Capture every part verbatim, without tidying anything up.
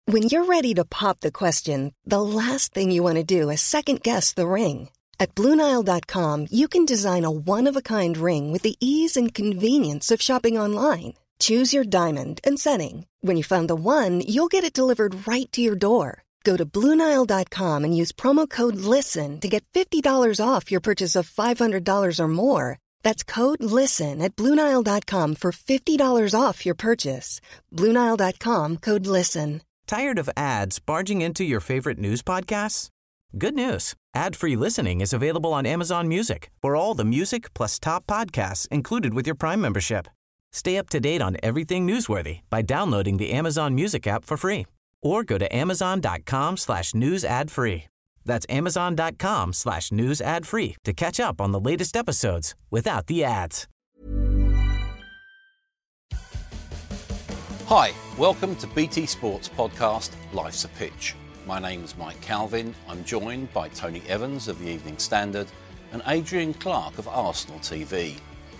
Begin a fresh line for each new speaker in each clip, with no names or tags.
When you're ready to pop the question, the last thing you want to do is second-guess the ring. At Blue Nile dot com, you can design a one-of-a-kind ring with the ease and convenience of shopping online. Choose your diamond and setting. When you find the one, you'll get it delivered right to your door. Go to Blue Nile dot com and use promo code LISTEN to get fifty dollars off your purchase of five hundred dollars or more. That's code LISTEN at Blue Nile dot com for fifty dollars off your purchase. Blue Nile dot com, code LISTEN.
Tired of ads barging into your favorite news podcasts? Good news. Ad-free listening is available on Amazon Music for all the music plus top podcasts included with your Prime membership. Stay up to date on everything newsworthy by downloading the Amazon Music app for free or go to amazon.com slash news ad free. That's amazon.com slash news ad free to catch up on the latest episodes without the ads.
Hi, welcome to B T Sports podcast, Life's a Pitch. My name's Mike Calvin. I'm joined by Tony Evans of the Evening Standard and Adrian Clark of Arsenal T V.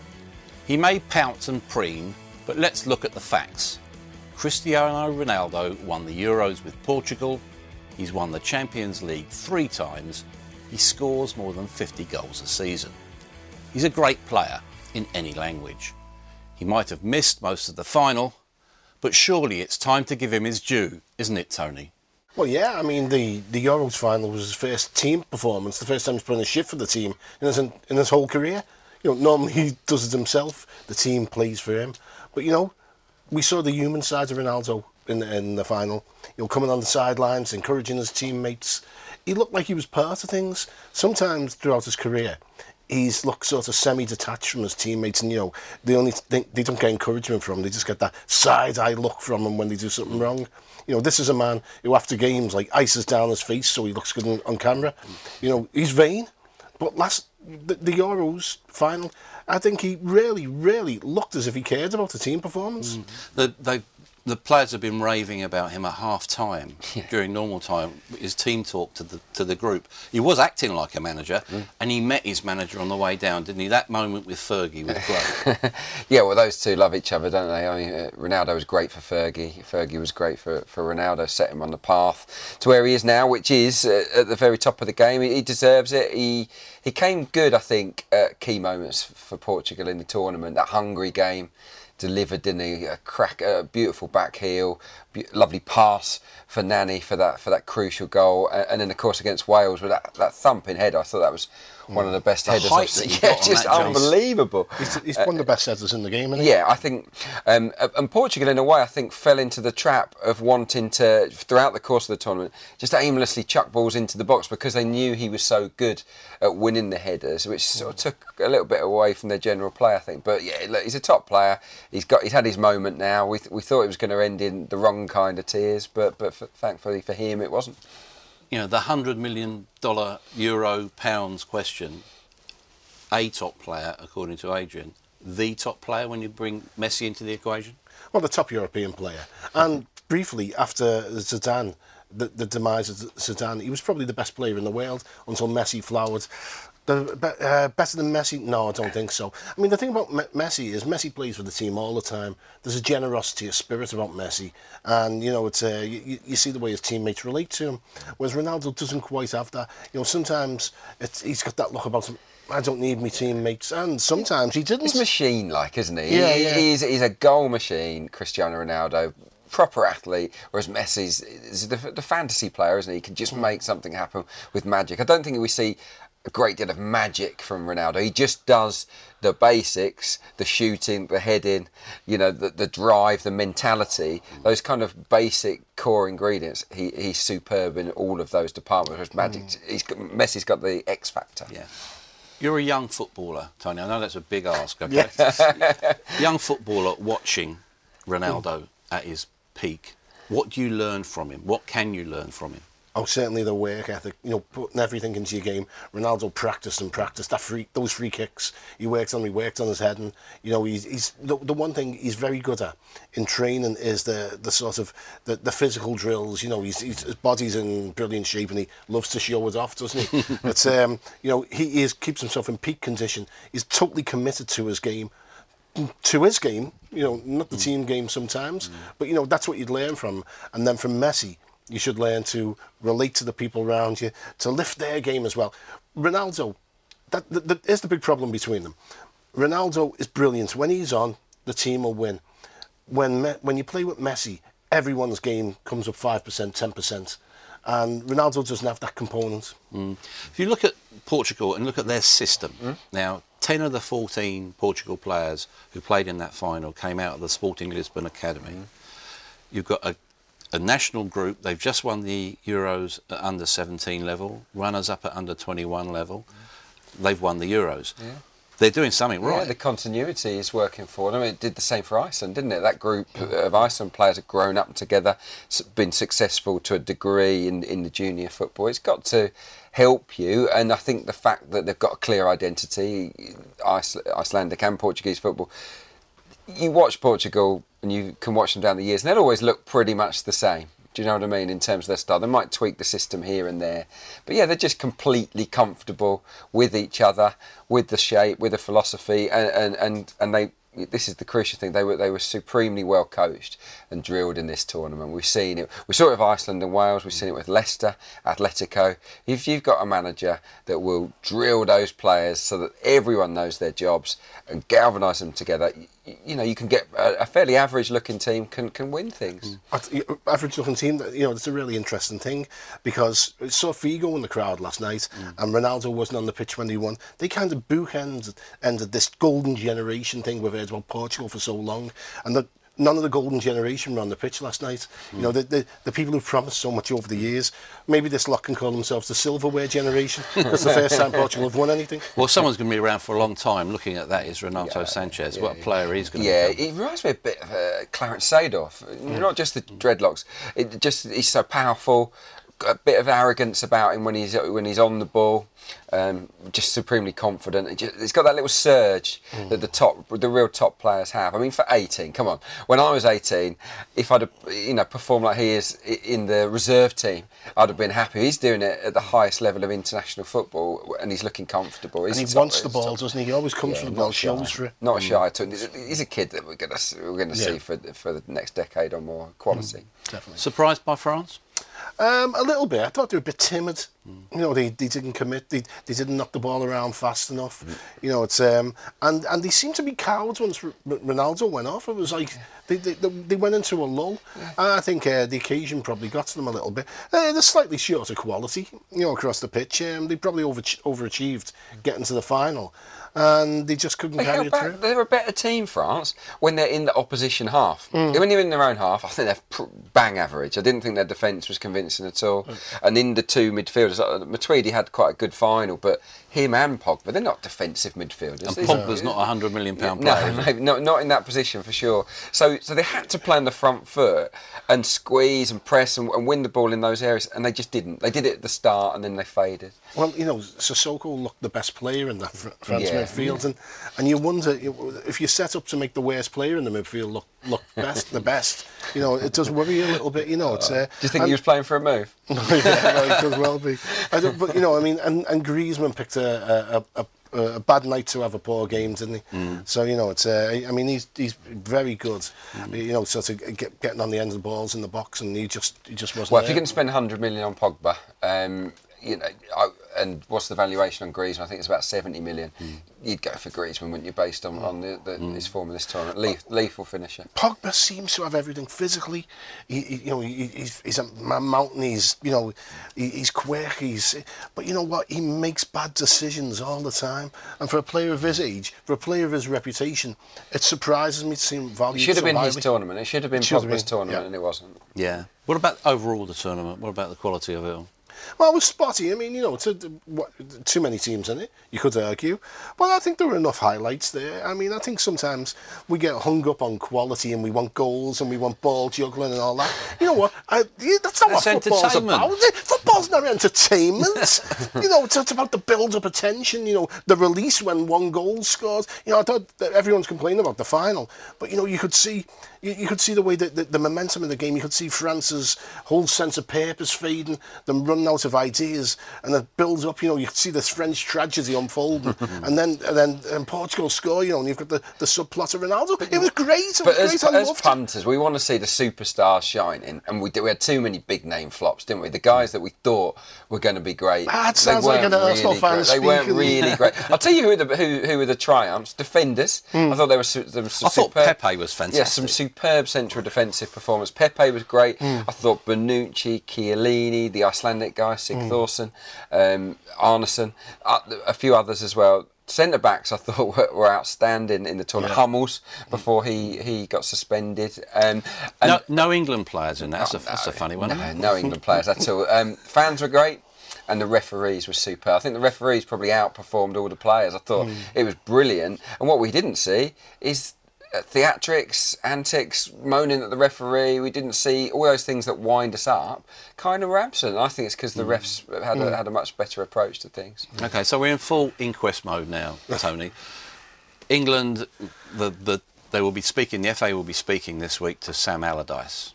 He may pout and preen, but let's look at the facts. Cristiano Ronaldo won the Euros with Portugal. He's won the Champions League three times. He scores more than fifty goals a season. He's a great player in any language. He might have missed most of the final, but surely it's time to give him his due, isn't it, Tony?
Well, yeah, I mean, the, the Euros final was his first team performance, the first time he's put in a shift for the team in his, in his whole career. You know, normally he does it himself, the team plays for him. But, you know, we saw the human side of Ronaldo in the, in the final. You know, coming on the sidelines, encouraging his teammates. He looked like he was part of things. Sometimes throughout his career, he's looked sort of semi-detached from his teammates, and you know they only think they don't get encouragement from him. They just get that side-eye look from him when they do something wrong. You know, this is a man who after games like ices down his face so he looks good on, on camera. You know, he's vain, but last the, the Euros final, I think he really, really looked as if he cared about the team performance.
Mm. The, they, the players have been raving about him at half-time. Yeah. During normal time. His team talk to the to the group. He was acting like a manager, mm. and he met his manager on the way down, didn't he? That moment with Fergie was great.
Yeah, well, those two love each other, don't they? I mean, uh, Ronaldo was great for Fergie. Fergie was great for, for Ronaldo, set him on the path to where he is now, which is uh, at the very top of the game. He, he deserves it. He he came good, I think, at key moments for Portugal in the tournament. That Hungary game. Delivered, didn't he? A crack, a beautiful back heel, be- lovely pass for Nani for that for that crucial goal, and, and then of course against Wales with that, that thumping header. I thought that was one of the best
the
headers
I've
seen. Yeah, just unbelievable.
He's, he's uh, one of the best headers in the game, isn't he?
Yeah, I think, um, and Portugal in a way I think fell into the trap of wanting to throughout the course of the tournament just aimlessly chuck balls into the box because they knew he was so good at winning the headers, which sort of took a little bit away from their general play, I think. But yeah, look, he's a top player. He's got he's had his moment now. We th- we thought it was going to end in the wrong kind of tears, but but for, thankfully for him it wasn't.
You know, the hundred million dollar euro pounds question. A top player, according to Adrian, the top player when you bring Messi into the equation?
Well, the top European player. And briefly, after Zidane, the, the demise of Zidane, he was probably the best player in the world until Messi flowered. The, uh, better than Messi? No, I don't think so. I mean, the thing about M- Messi is Messi plays for the team all the time. There's a generosity, a spirit about Messi. And, you know, it's uh, you, you see the way his teammates relate to him. Whereas Ronaldo doesn't quite have that. You know, sometimes it's, he's got that look about him. I don't need me teammates, and sometimes he didn't.
He's machine-like, isn't he?
Yeah,
he,
yeah.
He's, he's a goal machine, Cristiano Ronaldo, proper athlete, whereas Messi's is the, the fantasy player, isn't he? He can just make something happen with magic. I don't think we see a great deal of magic from Ronaldo. He just does the basics, the shooting, the heading, you know, the, the drive, the mentality, those kind of basic core ingredients. He, he's superb in all of those departments. Whereas magic, mm. he's got, Messi's got the X factor.
Yeah. You're a young footballer, Tony. I know that's a big ask, okay? Yeah. Young footballer watching Ronaldo at his peak. What do you learn from him? What can you learn from him?
Oh, certainly the work ethic. You know, putting everything into your game. Ronaldo practiced and practiced. That free, those free kicks, he worked on. He worked on his heading. You know, he's, he's the, the one thing he's very good at in training is the the sort of the, the physical drills. You know, he's, he's, his body's in brilliant shape and he loves to show it off, doesn't he? But um, you know, he is keeps himself in peak condition. He's totally committed to his game. to his game, you know, not the mm. team game sometimes, mm. but, you know, that's what you'd learn from. And then from Messi, you should learn to relate to the people around you, to lift their game as well. Ronaldo, that, that, that is the big problem between them. Ronaldo is brilliant. When he's on, the team will win. When Me- when you play with Messi, everyone's game comes up five percent, ten percent. And Ronaldo doesn't have that component.
Mm. If you look at Portugal and look at their system, mm. now, ten of the fourteen Portugal players who played in that final came out of the Sporting Lisbon Academy. Mm. You've got a, a national group. They've just won the Euros at under seventeen level, runners-up at under twenty-one level. Mm. They've won the Euros. Yeah. They're doing something right.
Yeah, the continuity is working for them. It did the same for Iceland, didn't it? That group of Iceland players have grown up together, been successful to a degree in, in the junior football. It's got to help you, and I think the fact that they've got a clear identity, Icelandic and Portuguese football, you watch Portugal and you can watch them down the years, and they'll always look pretty much the same. Do you know what I mean? In terms of their style, they might tweak the system here and there, but yeah, they're just completely comfortable with each other, with the shape, with the philosophy, and and and, and they. This is the crucial thing. They were they were supremely well coached and drilled in this tournament. We've seen it. We saw it with Iceland and Wales. We've seen it with Leicester, Atletico. If you've got a manager that will drill those players so that everyone knows their jobs and galvanise them together, you, you know, you can get a, a fairly average-looking team can can win things.
Mm. Average-looking team, you know, it's a really interesting thing because I saw Figo in the crowd last night, mm. and Ronaldo wasn't on the pitch when he won. They kind of bookended ended this golden generation thing with it. About Portugal for so long, and that none of the golden generation were on the pitch last night. Mm. You know, the, the the people who've promised so much over the years. Maybe this lot can call themselves the silverware generation. It's the first time Portugal have won anything.
Well, someone's going to be around for a long time. Looking at that is Renato
yeah,
Sanchez.
Yeah,
what a player he's going
yeah,
to be.
Yeah, he reminds me a bit of uh, Clarence Seedorf. Mm. Not just the dreadlocks. It just he's so powerful. A bit of arrogance about him when he's when he's on the ball, um, just supremely confident. It just, it's got that little surge mm. that the top, the real top players have. I mean, for eighteen, come on. When I was eighteen, if I'd have, you know, performed like he is in the reserve team, I'd have been happy. He's doing it at the highest level of international football, and he's looking comfortable. He's
and he
top,
wants the ball, doesn't he? He always comes yeah, for the ball, shows for it.
Not mm. shy. To, he's a kid that we're going to we're going to yeah. see for for the next decade or more. Quality,
mm. definitely.
Surprised by France?
Um, a little bit. I thought they were a bit timid. Mm. You know, they, they didn't commit. They they didn't knock the ball around fast enough. Mm. You know, it's um and and they seemed to be cowards once R- Ronaldo went off. It was like they they, they went into a lull. Yeah. And I think uh, the occasion probably got to them a little bit. Uh, they're slightly short of quality, you know, across the pitch. Um, they probably over overachieved getting to the final. And they just couldn't
they
carry it
back,
through.
They're a better team, France, when they're in the opposition half.
Mm.
When they're in their own half, I think they're pr- bang average. I didn't think their defence was convincing at all. Mm. And in the two midfielders, uh, Matuidi had quite a good final, but him and Pogba, they're not defensive midfielders.
And Pogba's not a hundred million pound
yeah,
player.
No, maybe not, not in that position for sure. So, so they had to play on the front foot and squeeze and press and, and win the ball in those areas, and they just didn't. They did it at the start, and then they faded.
Well, you know, Sissoko looked the best player in that fr- France
yeah,
midfield,
yeah.
and and you wonder if you're set up to make the worst player in the midfield look look best, the best. You know, it does worry you a little bit. You know, it's. Uh,
Do you think he was playing for a move?
yeah, well, it could well be. I don't, but you know, I mean, and, and Griezmann picked a, a, a, a bad night to have a poor game, didn't he?
Mm.
So you know, it's. Uh, I mean, he's he's very good. Mm. You know, sort of get, getting on the end of the balls in the box, and he just he just wasn't.
Well,
there.
if you're going to spend one hundred million on Pogba, um, you know, I, and what's the valuation on Griezmann? I think it's about seventy million. Mm. You'd go for Griezmann, wouldn't you, based on, on the, the, mm. his form in this tournament? Leth, lethal finisher.
Pogba seems to have everything physically. He, he, you know, he, he's, he's a mountain. He's, you know, he, he's quirky. He's, but you know what? He makes bad decisions all the time. And for a player of his age, for a player of his reputation, it surprises me to see him valued.
It should have
so
been
highly.
his tournament. It should have been
should
Pogba's
have been,
tournament,
yeah.
and it wasn't.
Yeah. What about overall the tournament? What about the quality of it all?
Well, it was spotty. I mean, you know, it's a, what, too many teams in it, you could argue. But I think there were enough highlights there. I mean, I think sometimes we get hung up on quality and we want goals and we want ball juggling and all that. You know what? I, that's not
that's
what football's about. Football's not entertainment. You know, it's, it's about the build-up of tension, you know, the release when one goal scores. You know, I thought that everyone's complaining about the final. But, you know, you could see... you, you could see the way that the, the momentum of the game. You could see France's whole sense of purpose fading, them running out of ideas, and it builds up. You know, you could see this French tragedy unfolding, and then and then and Portugal score. You know, and you've got the, the subplot of Ronaldo. It was great. It
but
was
as,
great. I
as punters, we want to see the superstars shining, and we, did, we had too many big name flops, didn't we? The guys that we thought were going to be great.
Ah, it sounds like an Arsenal
really
fan
great.
speaking.
They weren't really great. I'll tell you who the who, who were the triumphs. Defenders. Mm. I thought there was some, there was some
I
superb,
thought Pepe was fantastic.
Yeah, some superb central defensive performance. Pepe was great. Mm. I thought Bonucci, Chiellini, the Icelandic guy, Sigthorsson, mm. um, Arneson, uh, a few others as well. Centre backs, I thought, were, were outstanding in the tournament. Yeah. Hummels before he, he got suspended. Um, and
no, no England players in that. That's, oh, a, that's no, a funny one.
No, no England players at all. Um, fans were great. And the referees were super. I think the referees probably outperformed all the players. I thought mm. it was brilliant. And what we didn't see is theatrics, antics, moaning at the referee. We didn't see all those things that wind us up. Kind of were absent. I think it's because the mm. refs had a, had a much better approach to things.
Okay, so we're in full inquest mode now, Tony. England, the the they will be speaking. The F A will be speaking this week to Sam Allardyce.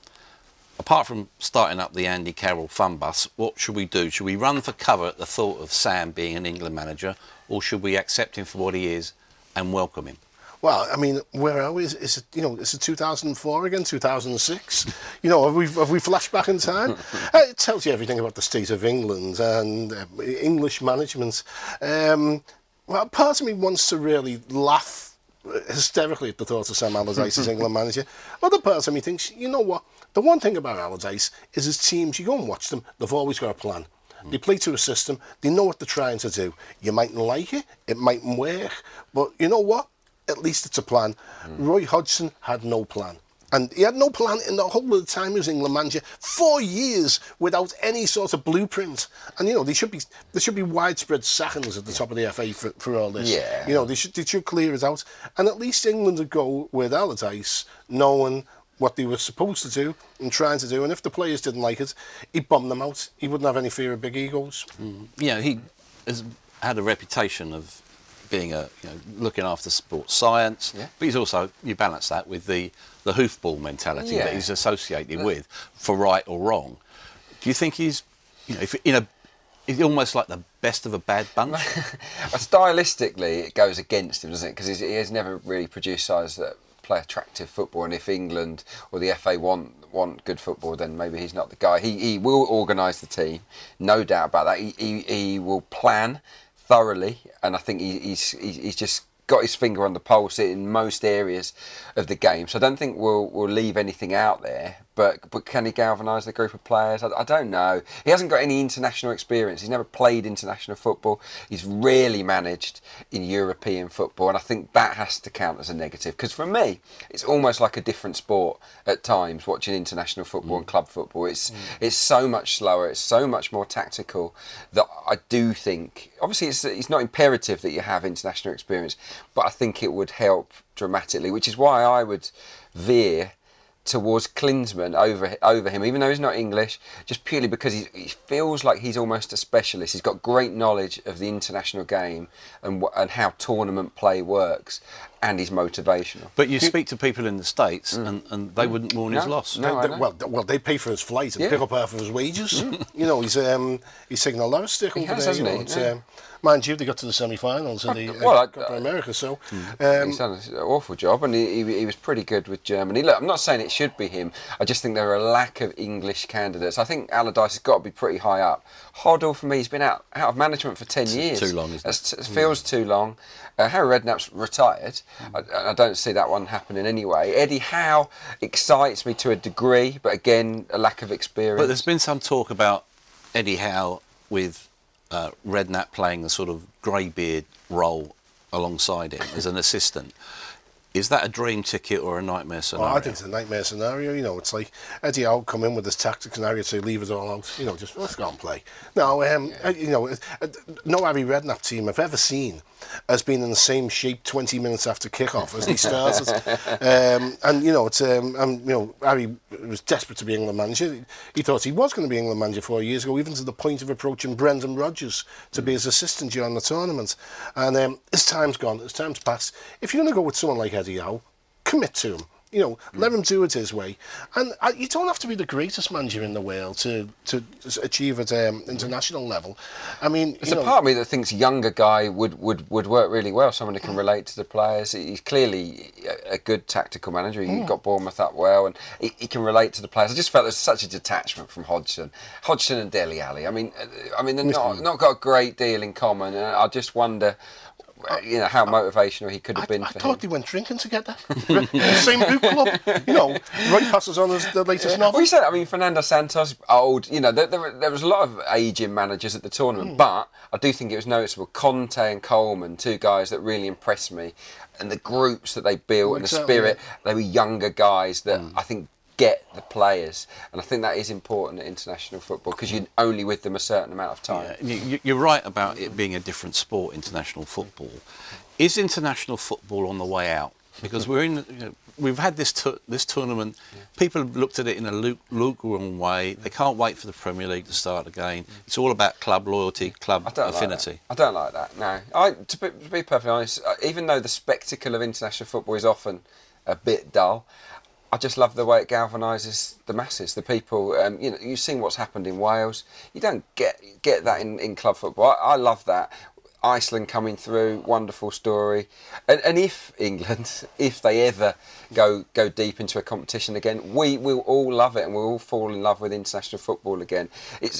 Apart from starting up the Andy Carroll fun bus, what should we do? Should we run for cover at the thought of Sam being an England manager, or should we accept him for what he is and welcome him?
Well, I mean, where are we? Is, is it, you know, is it two thousand four again, two thousand six? You know, have we have we flashed back in time? uh, it tells you everything about the state of England and uh, English management. Um, well, part of me wants to really laugh hysterically at the thought of Sam Allardyce as England manager. Other part of me thinks, you know what? The one thing about Allardyce is his teams, you go and watch them, they've always got a plan. Mm. They play to a system, they know what they're trying to do. You mightn't like it, it mightn't work, but you know what? At least it's a plan. Mm. Roy Hodgson had no plan. And he had no plan in the whole of the time he was England manager. Four years without any sort of blueprint. And, you know, there should be there should be widespread sackings at the top of the F A for, for all this.
Yeah.
You know, they should, they should clear it out. And at least England would go with Allardyce knowing what they were supposed to do and trying to do. And if the players didn't like it, he'd bomb them out. He wouldn't have any fear of big egos.
Mm. Yeah, he has had a reputation of being a, you know, looking after sports science, yeah. but he's also, you balance that with the, the hoofball mentality yeah. that he's associated yeah. with, for right or wrong. Do you think he's, you know, if in a, he's almost like the best of a bad bunch?
Stylistically, it goes against him, doesn't it? Because he has never really produced sides that play attractive football, and if England or the F A want want good football, then maybe he's not the guy. He he will organise the team, no doubt about that. He he, he will plan thoroughly, and I think he, he's he's just got his finger on the pulse in most areas of the game. So I don't think we'll we'll leave anything out there. But but can he galvanise the group of players? I, I don't know. He hasn't got any international experience. He's never played international football. He's rarely managed in European football, and I think that has to count as a negative. Because for me, it's almost like a different sport at times, watching international football mm. and club football. It's mm. it's so much slower. It's so much more tactical that I do think. Obviously, it's it's not imperative that you have international experience, but I think it would help dramatically. Which is why I would veer towards Klinsmann over over him, even though he's not English, just purely because he, he feels like he's almost a specialist. He's got great knowledge of the international game and and how tournament play works, and he's motivational.
But you speak to people in the States, mm. and, and they wouldn't mourn
no,
his loss.
No,
they, they, well, well, they pay for his flight and
yeah.
pick up half of his wages. You know, he's um, he's taking a lot of stick
he
over
has,
there.
Hasn't
you know,
he?
it's,
Yeah.
um, mind you, they got to the semi-finals of the uh,
well,
Copa
I,
America, so
mm.
um,
he's done an awful job, and he, he, he was pretty good with Germany. Look, I'm not saying it should be him. I just think there are a lack of English candidates. I think Allardyce has got to be pretty high up. Hoddle, for me, he's been out out of management for ten years.
Too long, isn't
it? It feels mm. too long. Uh, Harry Redknapp's retired. Mm. I, I don't see that one happening anyway. Eddie Howe excites me to a degree, but again, a lack of experience.
But there's been some talk about Eddie Howe with uh, Redknapp playing the sort of greybeard role alongside him as an assistant. Is that a dream ticket or a nightmare scenario?
Well, I think it's a nightmare scenario. You know, it's like Eddie Howe come in with his tactics and Harry say leave it all out. You know, just let's go and play. No, um, yeah. you know, no Harry Redknapp team I've ever seen has been in the same shape twenty minutes after kick-off as he started. um, and you know, it's um, and you know, Harry was desperate to be England manager. He thought he was going to be England manager four years ago, even to the point of approaching Brendan Rodgers to be his assistant during the tournament. And um, his time's gone. His time's passed. If you're going to go with someone like Eddie Howe, commit to him. You know, mm. let him do it his way. And uh, you don't have to be the greatest manager in the world to to achieve at um, international level. I mean,
there's
you
a
know,
part of me that thinks younger guy would, would, would work really well. Someone who can relate to the players. He's clearly a, a good tactical manager. He mm. got Bournemouth up well, and he, he can relate to the players. I just felt there's such a detachment from Hodgson, Hodgson and Dele Alli. I mean, I mean, they're not not got a great deal in common, and I just wonder. You know how motivational he could have
I,
been
I
for
thought
him.
they went drinking together. The same boot club. You know, right passes on as the latest novel.
Well, you said, I mean, Fernando Santos, old. You know, there, there, there was a lot of ageing managers at the tournament, mm. but I do think it was noticeable. Conte and Coleman, two guys that really impressed me, and the groups that they built well, and the spirit. Yeah. They were younger guys that mm. I think get the players, and I think that is important at international football because you're only with them a certain amount of time.
Yeah, you're right about it being a different sport, international football. Is international football on the way out? Because we're in, you know, we've had this tu- this tournament. Yeah. People have looked at it in a lu- lukewarm way. They can't wait for the Premier League to start again. It's all about club loyalty, club
I don't
affinity.
Like I don't like that. No, I to be, to be perfectly honest, even though the spectacle of international football is often a bit dull, I just love the way it galvanises the masses, the people. Um, you know, you've seen what's happened in Wales. You don't get get that in, in club football. I, I love that. Iceland coming through, wonderful story. And, and if England, if they ever go go deep into a competition again, we will all love it and we'll all fall in love with international football again. It's.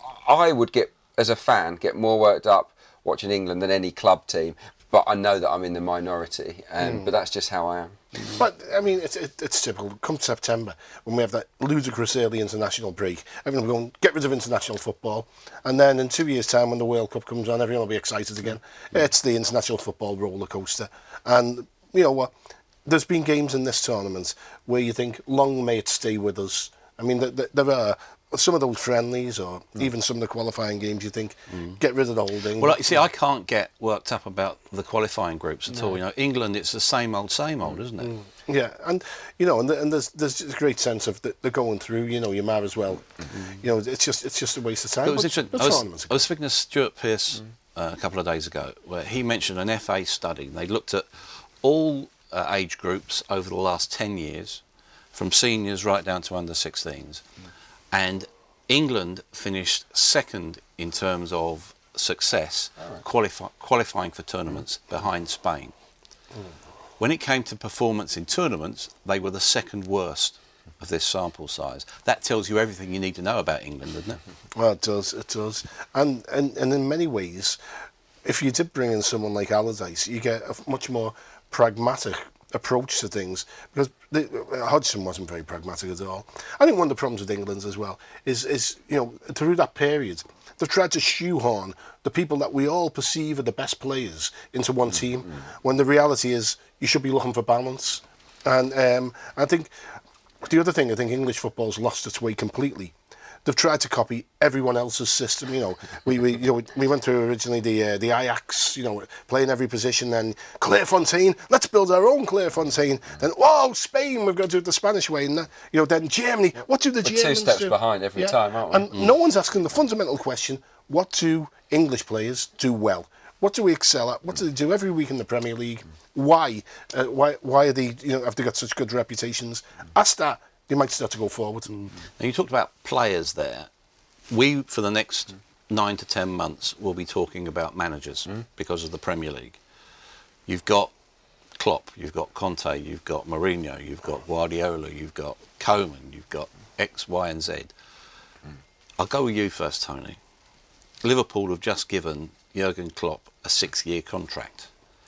I would get, as a fan, get more worked up watching England than any club team. But I know that I'm in the minority, um, mm. but that's just how I am.
But, I mean, it's, it, it's typical. Come September, when we have that ludicrous early international break, everyone will go and get rid of international football. And then in two years' time, when the World Cup comes on, everyone will be excited again. Mm. It's the international football roller coaster. And, you know what, there's been games in this tournament where you think, long may it stay with us. I mean, there, there are some of those friendlies or mm. even some of the qualifying games you think, mm. get rid of the holding.
Well, you see, I can't get worked up about the qualifying groups at no. all. You know, England, it's the same old, same old, isn't it? Mm.
Yeah, and, you know, and, the, and there's there's a great sense of the, the going through, you know, you might as well. Mm-hmm. You know, it's just it's just a waste of time.
It was
but,
interesting. I was, I was speaking to Stuart Pearce mm. uh, a couple of days ago, where he mentioned an F A study. They looked at all uh, age groups over the last ten years, from seniors right down to under sixteens, mm. and England finished second in terms of success, right. qualify, qualifying for tournaments mm. behind Spain. Mm. When it came to performance in tournaments, they were the second worst of this sample size. That tells you everything you need to know about England, doesn't it?
Well, it does, it does. And, and, and in many ways, if you did bring in someone like Allardyce, you get a much more pragmatic approach to things, because the, uh, Hodgson wasn't very pragmatic at all. I think one of the problems with England as well is, is you know, through that period, they've tried to shoehorn the people that we all perceive are the best players into one team, mm-hmm. when the reality is you should be looking for balance. And um, I think the other thing, I think English football's lost its way completely. They've tried to copy everyone else's system. You know, we, we you know we went through originally the uh, the Ajax, you know, playing every position. Then Clairefontaine, let's build our own Clairefontaine. Then whoa, Spain, we've got to do it the Spanish way. And that, you know, then Germany, what do the
We're
Germans
two steps
do?
behind every
yeah.
time, aren't we?
And
mm.
no one's asking the fundamental question: what do English players do well? What do we excel at? What do they do every week in the Premier League? Why? Uh, why? Why are they? You know, have they got such good reputations? Ask that. They might start to go forward.
Mm. Now you talked about players there. We, for the next mm. nine to ten months, will be talking about managers mm. because of the Premier League. You've got Klopp, you've got Conte, you've got Mourinho, you've got Guardiola, you've got Koeman, you've got X, Y and Z. Mm. I'll go with you first, Tony. Liverpool have just given Jurgen Klopp a six-year contract.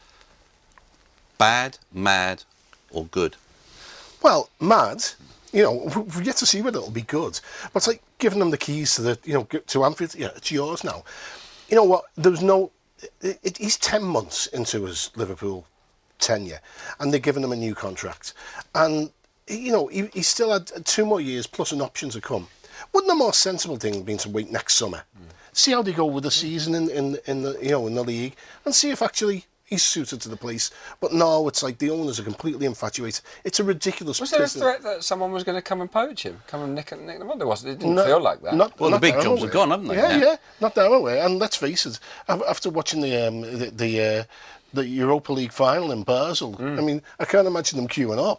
Bad, mad or good?
Well, mad. You know, we've yet to see whether it'll be good. But it's like giving them the keys to the, you know, to Anfield. Yeah, it's yours now. You know what? There's no. It, it, he's ten months into his Liverpool tenure, and they're giving him a new contract. And you know, he, he still had two more years plus an option to come. Wouldn't the more sensible thing have been to wait next summer, mm. see how they go with the season in, in in the you know in the league, and see if actually he's suited to the place? But no, it's like the owners are completely infatuated. It's a ridiculous.
Was there a threat that someone was going to come and poach him, come and nick, nick them on? There wasn't. It didn't
no,
feel like that.
Not,
well,
not
the big jobs are gone, haven't they?
Yeah,
yeah,
yeah, not that way. And let's face it, after watching the um, the the, uh, the Europa League final in Basel, mm. I mean, I can't imagine them queuing up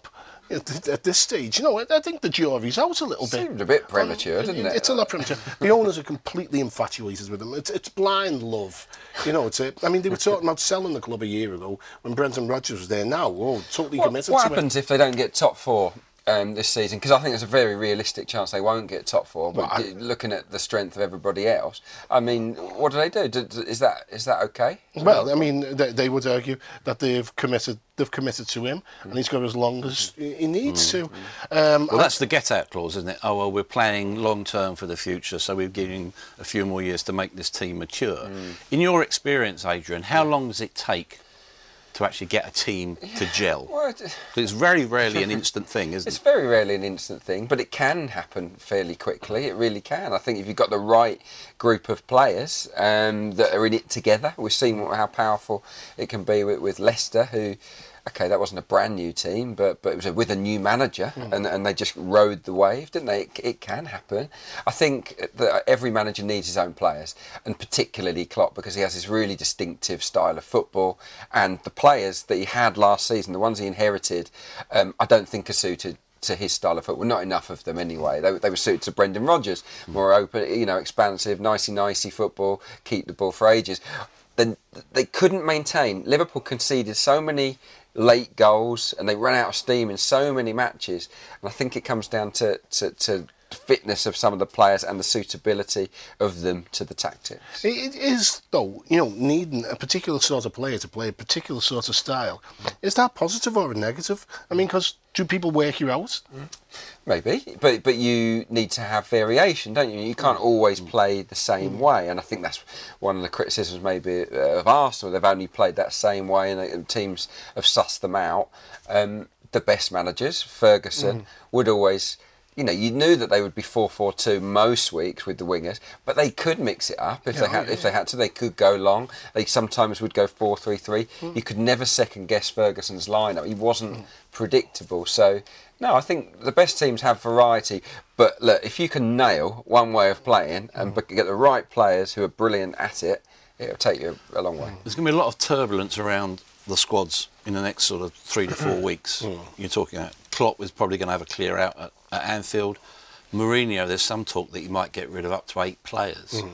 At, at this stage, you know, I, I think the jury's out a little bit.
Seemed a bit premature,
um,
didn't
it,
it?
It's a lot premature. The owners are completely infatuated with him. It's, it's blind love. You know, it's a, I mean, they were talking about selling the club a year ago when Brendan Rodgers was there. Now, oh, totally
what,
committed
what
to
happens
it.
if they don't get top four um, this season? Because I think there's a very realistic chance they won't get top four. But
Well, I,
looking at the strength of everybody else, I mean, what do they do? do, do is that is that okay?
Well, I mean, they, they would argue that they've committed they've committed to him, and he's got as long as he needs to. Um,
Well, that's the get-out clause, isn't it? Oh, well, we're planning long-term for the future, so we're giving a few more years to make this team mature. Mm. In your experience, Adrian, how long does it take to actually get a team to gel?
Well, it-
It's very rarely an instant thing, isn't
It's
it?
very rarely an instant thing, but it can happen fairly quickly. It really can. I think if you've got the right group of players um, that are in it together, we've seen how powerful it can be with, with Leicester, who, okay, that wasn't a brand new team, but but it was a, with a new manager, mm. and and they just rode the wave, didn't they? It, it can happen. I think that every manager needs his own players, and particularly Klopp, because he has this really distinctive style of football, and the players that he had last season, the ones he inherited, um, I don't think are suited to his style of football. Not enough of them anyway. They, they were suited to Brendan Rodgers, more open, you know, expansive, nicey-nicey football, keep the ball for ages. Then they couldn't maintain. Liverpool conceded so many late goals and they ran out of steam in so many matches, and I think it comes down to, to, to fitness of some of the players and the suitability of them to the tactics.
It is, though, you know, needing a particular sort of player to play a particular sort of style. Is that positive or a negative? I mean, because do people work you out?
Maybe, but but you need to have variation, don't you? You can't always play the same way, and I think that's one of the criticisms maybe of Arsenal. They've only played that same way, and, they, and teams have sussed them out. Um, the best managers, Ferguson, mm. would always... You know, you knew that they would be four four two most weeks with the wingers, but they could mix it up if yeah, they had. Yeah. If they had to, they could go long. They sometimes would go four three three. Mm. You could never second guess Ferguson's lineup. He wasn't mm. predictable. So, no, I think the best teams have variety. But look, if you can nail one way of playing and mm. get the right players who are brilliant at it, it'll take you a long way.
There's going to be a lot of turbulence around the squads in the next sort of three to four weeks. Mm. You're talking about Klopp is probably going to have a clear out at, at Anfield. Mourinho, there's some talk that he might get rid of up to eight players. Mm.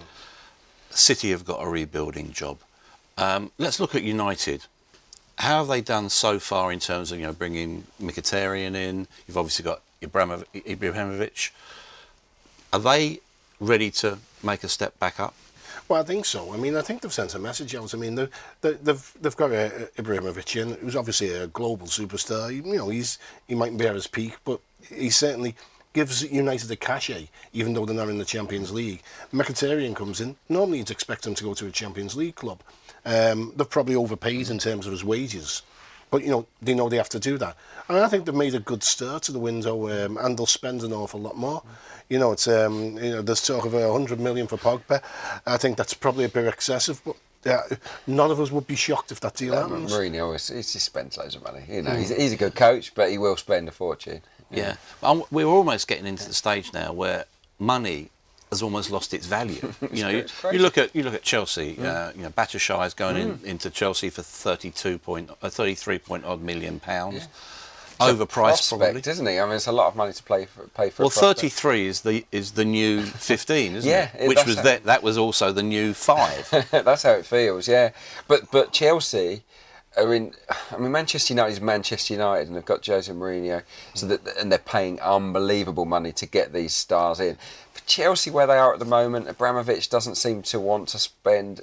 City have got a rebuilding job. Um, let's look at United. How have they done so far in terms of, you know, bringing Mkhitaryan in? You've obviously got Ibrahimovic. Ibrahimovic. Are they ready to make a step back up?
Well, I think so. I mean, I think they've sent a message out. I mean, they've they've, they've got uh, Ibrahimovic in, who's obviously a global superstar. You know, he's he mightn't be at his peak, but he certainly gives United a cachet, even though they're not in the Champions League. Mkhitaryan comes in. Normally, you'd expect him to go to a Champions League club. Um, they've probably overpaid in terms of his wages, but you know they know they have to do that. And I think they've made a good start to the window, um, and they'll spend an awful lot more. You know, it's um, you know, there's talk of a hundred million for Pogba. I think that's probably a bit excessive, but yeah, none of us would be shocked if that deal
um,
happens.
Mourinho always he just spends loads of money. You know, mm. he's, he's a good coach, but he will spend a fortune.
Yeah, yeah. We're almost getting into the stage now where money has almost lost its value. You know, you, you look at you look at Chelsea. Mm. Uh, you know, Batshuayi is going mm. in, into Chelsea for thirty-two point, uh, thirty-three point odd million pounds. Yeah. Overpriced,
prospect,
probably,
isn't he? I mean, it's a lot of money to play for. Pay for.
Well, thirty-three is the is the new fifteen, isn't
yeah,
it? Which was that that was also the new five.
That's how it feels, yeah. But but Chelsea, I mean, I mean Manchester United is Manchester United, and they've got Jose Mourinho, so that and they're paying unbelievable money to get these stars in. For Chelsea, where they are at the moment, Abramovich doesn't seem to want to spend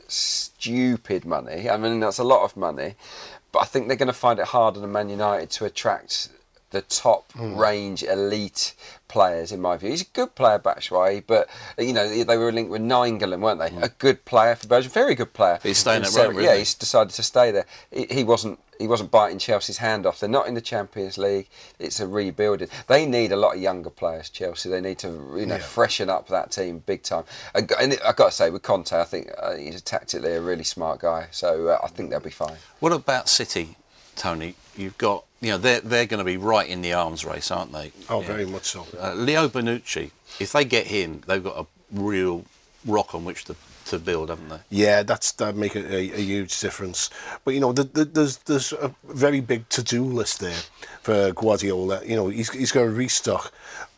stupid money. I mean, that's a lot of money. But I think they're going to find it harder than Man United to attract the top mm. range elite players, in my view. He's a good player, Batshuayi, but you know they were linked with Nainggolan, weren't they? Mm. A good player for Belgium, very good player.
But he's staying at
Roma. Yeah, he's decided to stay there. He, he wasn't. He wasn't biting Chelsea's hand off. They're not in the Champions League. It's a rebuilding. They need a lot of younger players, Chelsea. They need to, you know, yeah. freshen up that team big time. And, and I've got to say, with Conte, I think uh, he's tactically a really smart guy. So uh, I think they'll be fine.
What about City, Tony? You've got, you know, they're they're going to be right in the arms race, aren't they?
Oh,
yeah.
very much so.
Uh, Leo Bonucci, if they get him, they've got a real rock on which to to build, haven't they?
Yeah, that's that make a, a, a huge difference. But you know, the, the, there's there's a very big to-do list there for Guardiola. You know, he's he's got to restock,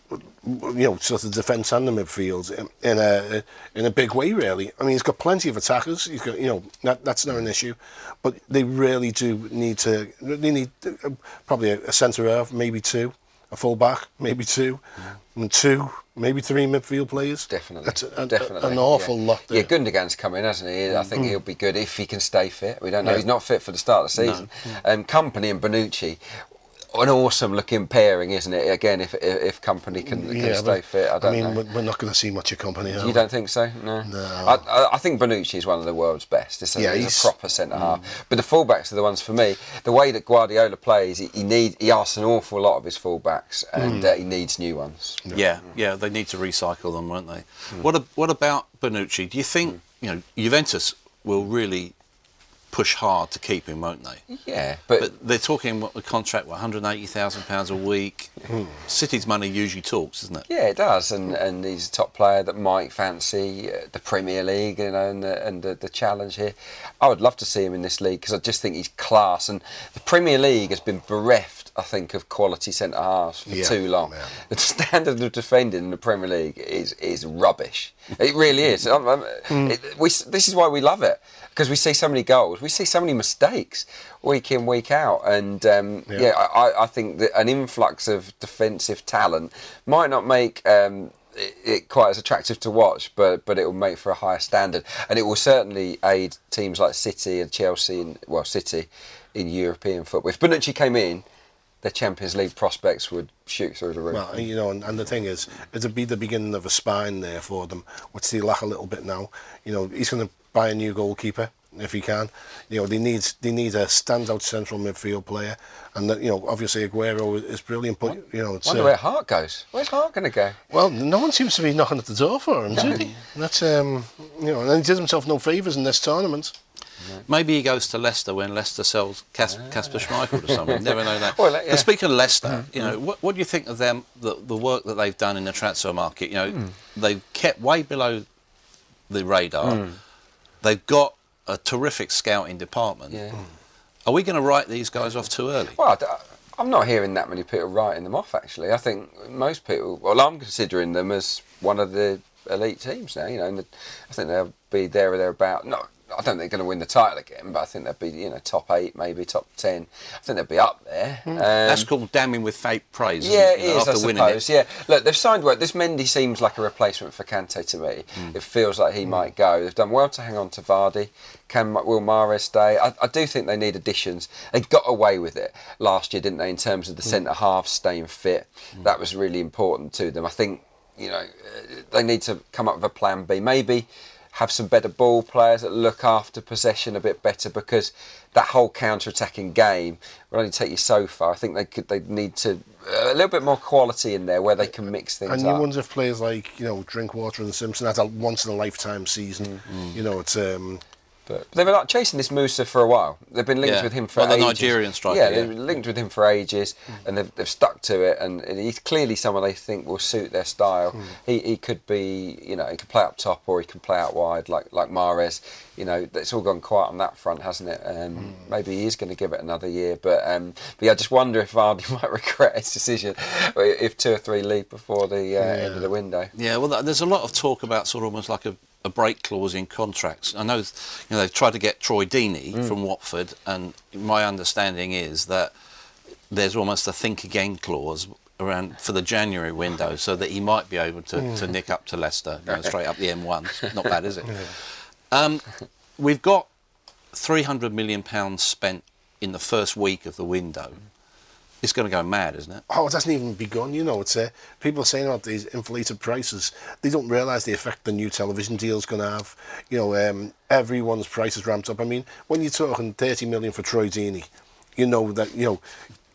you know, sort of defence and the midfield in, in a in a big way, really. I mean, he's got plenty of attackers. He's got, you know, that that's not an issue, but they really do need to. They need uh, probably a, a centre half, maybe two, a full back, maybe two, mm. and two. Maybe three midfield players.
Definitely.
That's a, a,
Definitely.
an awful
yeah.
lot there.
Yeah, Gundogan's coming, hasn't he? I think mm. he'll be good if he can stay fit. We don't know. Yeah. He's not fit for the start of the season. No. Um, Company and Bonucci, an awesome looking pairing, isn't it? Again, if if, if Company can, can
yeah,
stay fit, I don't
I mean,
know.
we're not going to see much of Company.
You don't think so? No.
No.
I, I, I think Bonucci is one of the world's best. It's a,
yeah,
he's,
he's
a proper centre half. Mm. But the fullbacks are the ones for me. The way that Guardiola plays, he, he need he asks an awful lot of his fullbacks, and mm. uh, he needs new ones.
Yeah. yeah, yeah, they need to recycle them, won't they? Mm. What a, what about Bonucci? Do you think mm. you know Juventus will really push hard to keep him, won't they?
Yeah, but,
but they're talking what the contract, what, one hundred eighty thousand pounds a week. Mm. City's money usually talks, doesn't it?
Yeah, it does, and and he's a top player that might fancy uh, the Premier League, you know, and the, and the, the challenge here. I would love to see him in this league because I just think he's class, and the Premier League has been bereft, I think, of quality centre halves for yeah, too long. Man. The standard of defending in the Premier League is is rubbish. It really is. I'm, I'm, mm. it, we, this is why we love it. Because we see so many goals, we see so many mistakes week in, week out, and um, yeah, yeah I, I think that an influx of defensive talent might not make um, it, it quite as attractive to watch, but but it will make for a higher standard, and it will certainly aid teams like City and Chelsea, and well, City in European football. If Bonucci came in, their Champions League prospects would shoot through the roof.
Well, you know, and, and the thing is, it'd be the beginning of a spine there for them, which they lack a little bit now. You know, he's going to buy a new goalkeeper if he can. You know, they need they need a standout central midfield player, and that, you know, obviously Aguero is brilliant, but you know, it's,
wonder uh, where Hart goes. Where's Hart going to go?
Well, no one seems to be knocking at the door for him, does he? That's um, you know, and he did himself no favours in this tournament.
Maybe he goes to Leicester when Leicester sells Casper ah. Schmeichel to someone. Never know that.
Well, yeah.
But speaking of Leicester, you know, what, what do you think of them? The, the work that they've done in the transfer market. You know, mm. they've kept way below the radar. Mm. They've got a terrific scouting department. Yeah. Mm. Are we going to write these guys off too early?
Well, I'm not hearing that many people writing them off. Actually, I think most people. Well, I'm considering them as one of the elite teams now. You know, and the, I think they'll be there or thereabout. Not. I don't think they're going to win the title again, but I think they'll be, you know, top eight, maybe top ten. I think they'll be up there. Mm. Um,
That's called damning with fake praise.
Yeah,
isn't it?
it is,
After
I
winning
suppose.
it.
Yeah, look, they've signed well. This Mendy seems like a replacement for Kante to me. Mm. It feels like he mm. might go. They've done well to hang on to Vardy. Can Will Mahrez stay? I, I do think they need additions. They got away with it last year, didn't they? In terms of the mm. centre half staying fit, mm. that was really important to them. I think, you know, they need to come up with a plan B. Maybe have some better ball players that look after possession a bit better, because that whole counter-attacking game will only take you so far. I think they could. They need to uh, a little bit more quality in there where they can mix things
and
up.
And you wonder if players like, you know, Drinkwater and Simpson had a once-in-a-lifetime season. Mm. You know, it's. Um,
But they've been like chasing this Musa for a while. They've been linked
yeah.
with him for
well,
ages.
the Nigerian striker.
Yeah,
yeah,
they've been linked with him for ages, mm. and they've, they've stuck to it. And he's clearly someone they think will suit their style. Mm. He he could be, you know, he could play up top or he can play out wide like like Mahrez. You know, it's all gone quiet on that front, hasn't it? Um, mm. Maybe he is going to give it another year. But um, but yeah, I just wonder if Vardy might regret his decision if two or three leave before the uh, yeah. end of the window.
Yeah, well, there's a lot of talk about sort of almost like a. a break clause in contracts. I know, you know, they've tried to get Troy Deeney mm. from Watford, and my understanding is that there's almost a think again clause around for the January window, so that he might be able to, mm. to nick up to Leicester, you know, straight up the M one. Not bad, is it? Yeah. Um, we've got three hundred million pounds spent in the first week of the window. It's going to go mad, isn't it?
Oh, it hasn't even begun, you know. It's uh, people are saying about these inflated prices. They don't realise the effect the new television deal is going to have. You know, um, everyone's prices ramped up. I mean, when you're talking thirty million for Troy Deeney, you know that, you know,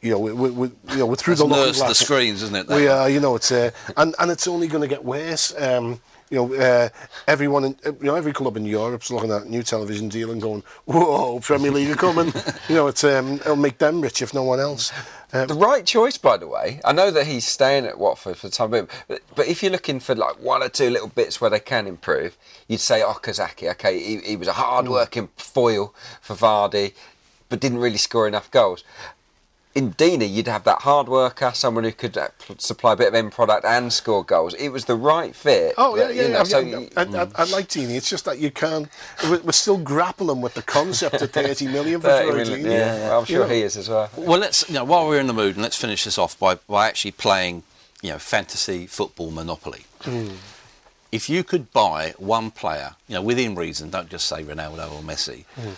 You know, we, we, we, you know, we're through
That's
the looking
nurse the
glass.
screens, isn't it?
We are, you know, it's uh, and and it's only going to get worse. Um, you know, uh, everyone, in, you know, every club in Europe's looking at a new television deal and going, "Whoa, Premier League are coming!" You know, it's um, it'll make them rich if no one else. Um,
The right choice, by the way. I know that he's staying at Watford for the time being, but, but if you're looking for like one or two little bits where they can improve, you'd say Okazaki. Okay, he, he was a hard-working foil for Vardy, but didn't really score enough goals. In Deeney, you'd have that hard worker, someone who could uh, supply a bit of end product and score goals. It was the right fit.
Oh, yeah,
that,
yeah,
you know,
yeah.
so
yeah,
you,
I, I, I like Deeney. It's just that you can't... We're, we're still grappling with the concept of thirty million for
thirty
Troy
million,
Deeney.
yeah, well, I'm sure
You know.
he is as well.
Well, let's, you know, while we're in the mood, and let's finish this off by, by actually playing, you know, fantasy football Monopoly.
Mm.
If you could buy one player, you know, within reason, don't just say Ronaldo or Messi,
Mm.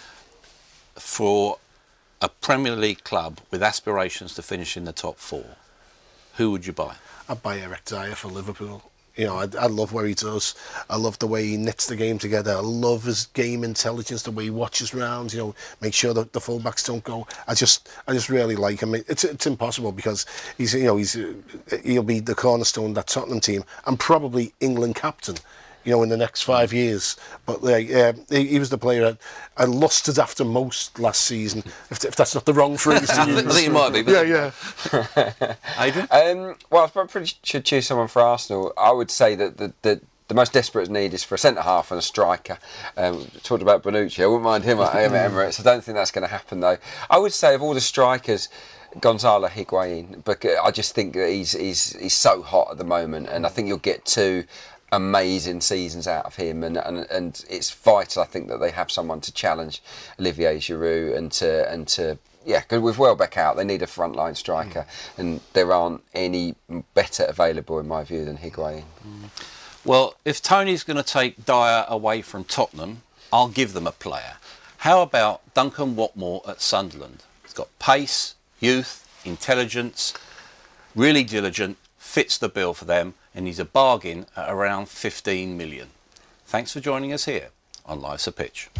for a Premier League club with aspirations to finish in the top four, who would you buy?
I'd buy Eric Dyer for Liverpool. You know, I, I love what he does. I love the way he knits the game together. I love his game intelligence, the way he watches rounds. You know, make sure that the fullbacks don't go. I just, I just really like him. It's, it's impossible because he's, you know, he's, he'll be the cornerstone of that Tottenham team and probably England captain. You know, in the next five years. But like, uh, he, he was the player I, I lusted after most last season. If, if that's not the wrong phrase to use.
I think it might be. But
Yeah, yeah.
Adrian?
Um, well, if I probably should choose someone for Arsenal, I would say that the, the, the most desperate need is for a centre-half and a striker. Um, talked about Bonucci. I wouldn't mind him at Emirates. I don't think that's going to happen, though. I would say of all the strikers, Gonzalo Higuain, but I just think that he's, he's, he's so hot at the moment, and I think you'll get two amazing seasons out of him, and, and and it's vital, I think, that they have someone to challenge Olivier Giroud and to and to yeah, because with Welbeck out, they need a frontline striker, mm. and there aren't any better available in my view than Higuain.
Mm. Well, if Tony's going to take Dyer away from Tottenham, I'll give them a player. How about Duncan Watmore at Sunderland? He's got pace, youth, intelligence, really diligent, fits the bill for them, and he's a bargain at around fifteen million. Thanks for joining us here on Life's a Pitch.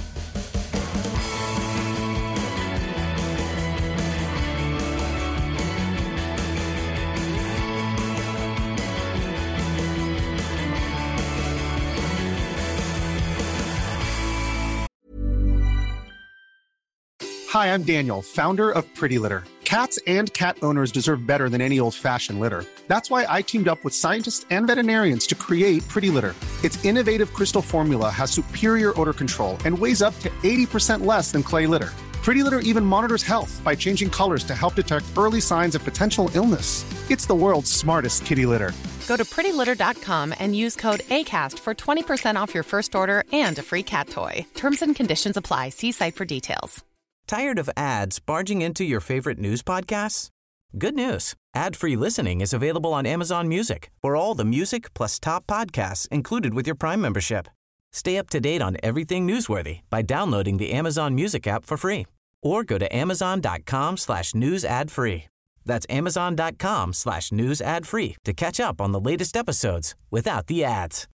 Hi, I'm Daniel, founder of Pretty Litter. Cats and cat owners deserve better than any old-fashioned litter. That's why I teamed up with scientists and veterinarians to create Pretty Litter. Its innovative crystal formula has superior odor control and weighs up to eighty percent less than clay litter. Pretty Litter even monitors health by changing colors to help detect early signs of potential illness. It's the world's smartest kitty litter.
Go to pretty litter dot com and use code ACAST for twenty percent off your first order and a free cat toy. Terms and conditions apply. See site for details.
Tired of ads barging into your favorite news podcasts? Good news. Ad-free listening is available on Amazon Music for all the music plus top podcasts included with your Prime membership. Stay up to date on everything newsworthy by downloading the Amazon Music app for free or go to amazon.com slash news ad free. That's amazon.com slash news ad free to catch up on the latest episodes without the ads.